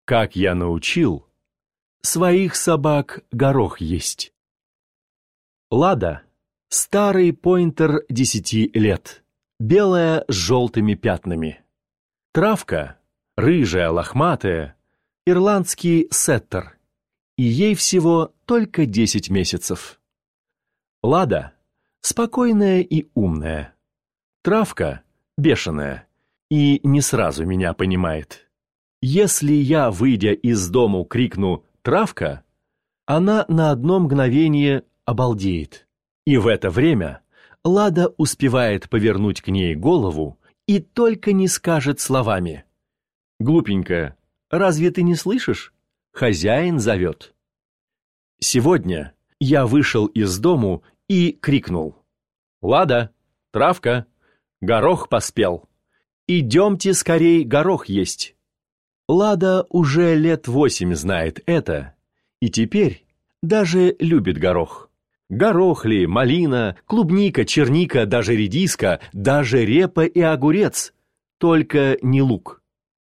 Как я научил своих собак горох есть. Лада — старый пойнтер 10 лет, белая с желтыми пятнами. Травка — рыжая, лохматая, ирландский сеттер, и ей всего только 10 месяцев. Лада — спокойная и умная. Травка — бешеная и не сразу меня понимает. Если я, выйдя из дому, крикну «Травка!», она на одно мгновение обалдеет. И в это время Лада успевает повернуть к ней голову и только не скажет словами: «Глупенькая, разве ты не слышишь? Хозяин зовет». Сегодня я вышел из дому и крикнул: «Лада, Травка, горох поспел! Идемте скорей горох есть!» Лада уже лет 8 знает это, и теперь даже любит горох. Горох ли, малина, клубника, черника, даже редиска, даже репа и огурец, только не лук.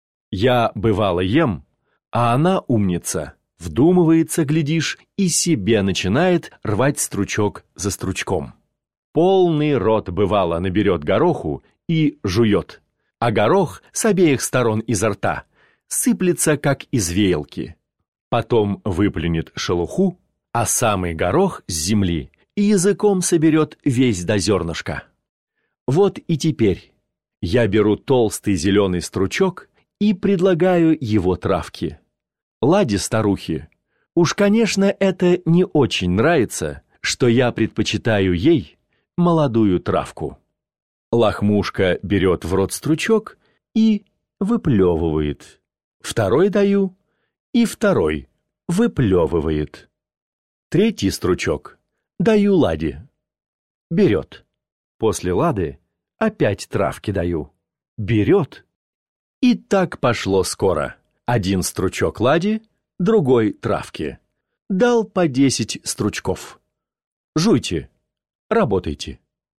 Я, бывало, ем, а она умница, вдумывается, глядишь, и себе начинает рвать стручок за стручком. Полный рот, бывало, наберет гороху и жует, а горох с обеих сторон изо рта сыплется, как из веялки. Потом выплюнет шелуху, а самый горох с земли и языком соберет весь до зернышка. Вот и теперь я беру толстый зеленый стручок и предлагаю его Травке. Ладе, старухе, уж, конечно, это не очень нравится, что я предпочитаю ей молодую травку. Лохмушка берет в рот стручок и выплевывает. Второй даю, и второй выплевывает. Третий стручок даю Ладе. Берет. После Лады опять Травке даю. Берет. И так пошло скоро. Один стручок Ладе, другой Травке. Дал по 10 стручков. Жуйте, работайте.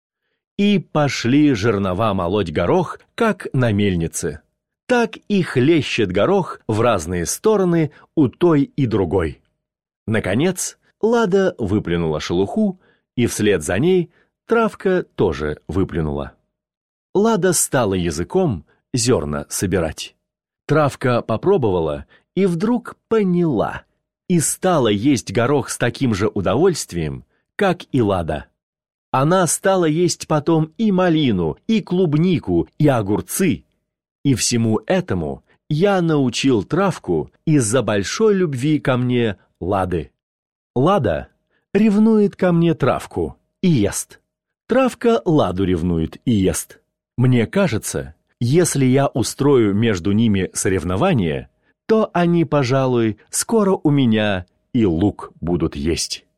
И пошли жернова молоть горох, как на мельнице. Так и хлещет горох в разные стороны у той и другой. Наконец, Лада выплюнула шелуху, и вслед за ней Травка тоже выплюнула. Лада стала языком зерна собирать. Травка попробовала и вдруг поняла, и стала есть горох с таким же удовольствием, как и Лада. Она стала есть потом и малину, и клубнику, и огурцы. И всему этому я научил Травку из-за большой любви ко мне Лады. Лада ревнует ко мне Травку и ест. Травка Ладу ревнует и ест. Мне кажется, если я устрою между ними соревнование, то они, пожалуй, скоро у меня и лук будут есть.